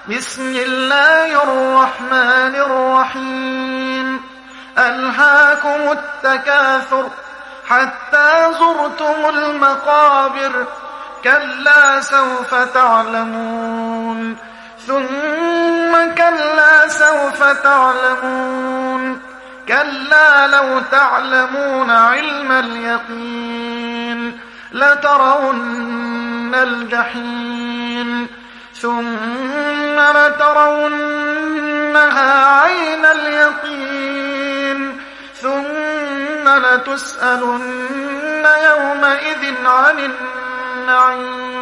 بسم الله الرحمن الرحيم ألهاكم التكاثر حتى زرتم المقابر كلا سوف تعلمون ثم كلا سوف تعلمون كلا لو تعلمون علم اليقين لترون الجحيم ثم لترونها عين اليقين ثم لتسألن يومئذ عن النعيم